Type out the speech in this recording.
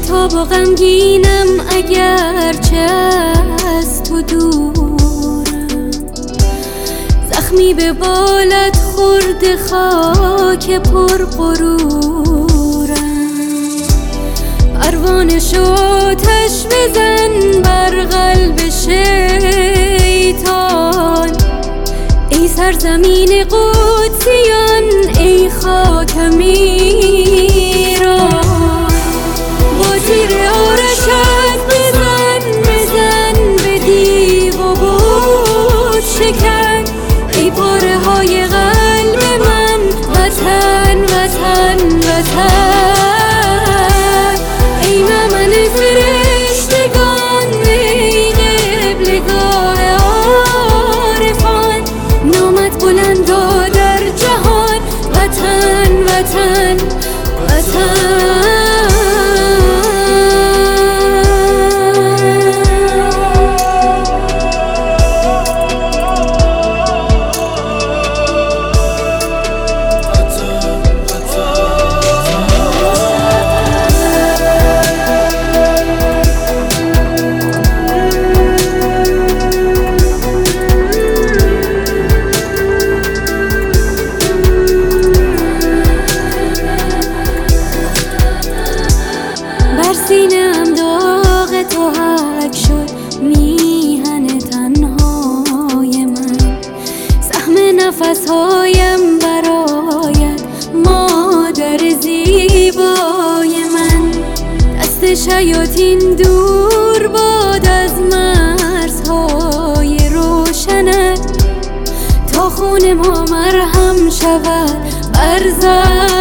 بی‌تاب و غمگینم اگرچه از تو دورم، زخمی به بالت خورده خاک پر غرورم. پروانه شو آتش بزن بر قلب شیطان، ای سرزمین قدسیان، ای خاکم ایران. با تیر آرشت بزن به دیو و بود شکن، ای پاره های قلب من، وطن وطن وطن. ای ممن فرشتگان، ای قبلگاه عارفان، نامت بلندا در جهان، وطن وطن وطن. سینه‌ام داغ تو حک شد، میهن تنهای من، سهم نفسهایم برایت مادر زیبای من. دست شیاطین دور باد از مرزهای روشنت، تا خون ما مرهم شود بر